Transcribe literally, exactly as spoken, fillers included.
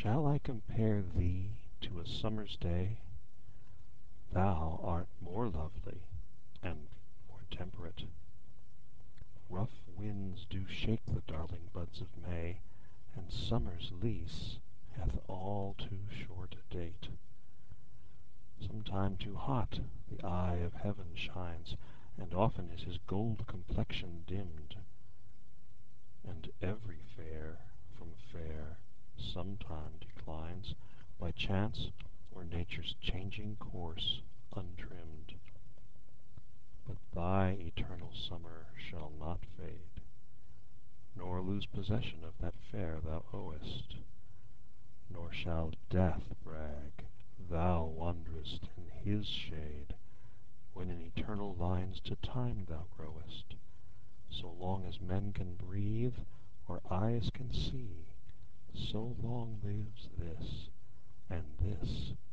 Shall I compare thee to a summer's day? Thou art more lovely and more temperate. Rough winds do shake the darling buds of May, And summer's lease hath all too short a date. Sometime too hot the eye of heaven shines, And often is his gold complexion dimm'd, And every fair from fair sometime declines, By chance or nature's changing course untrimm'd. But thy eternal summer shall not fade, Nor lose possession of that fair thou owest, Nor shall death brag thou wanderest in his shade, When in eternal lines to time thou growest. So long as men can breathe, or eyes can see, So long lives this, and this